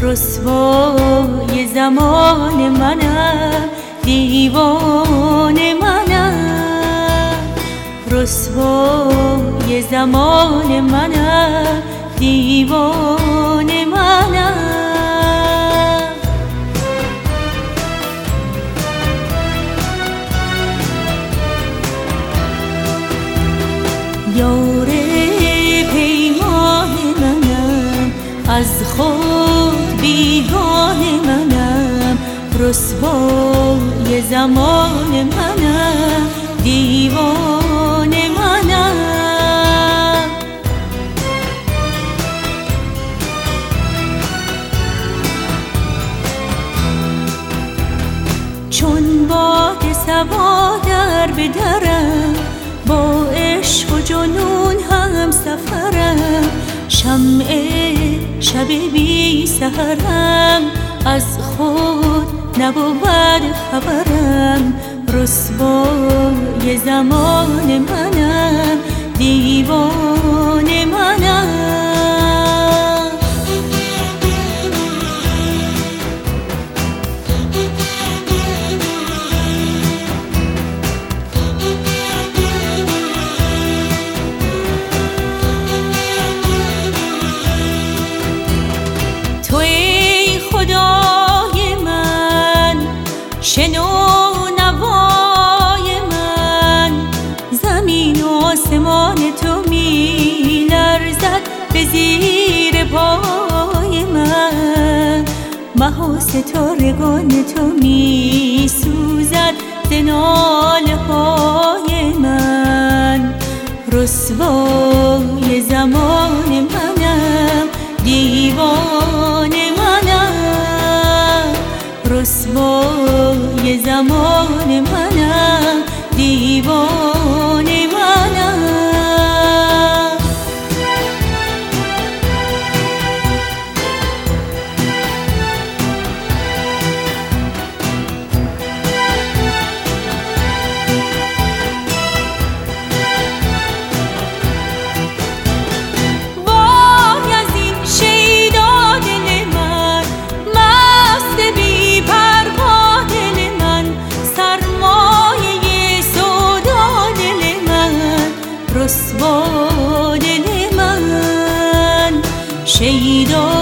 رسوای زمان منم، دیوانه منم. رسوای زمان منم، دیوانه منم. یار پیمان منم، از خود بیگانه منم. رسوای زمان منم، دیوانه منم. چون باد صبا در به درم، با عشق و جنون هم سفرم. شمع شب بی سحرم، از خود نبود خبرم. رسوای زمان منم، دیوانه منم. خدای من شنو نوای من، زمین و آسمان تو می لرزد به زیر پای من. مه و ستارگان تو می سوزد ز ناله های من. رسوای زمان منم، دیوانه منم. رسوای زمان منم، دیوانه منم. رسوا دل من، شیدا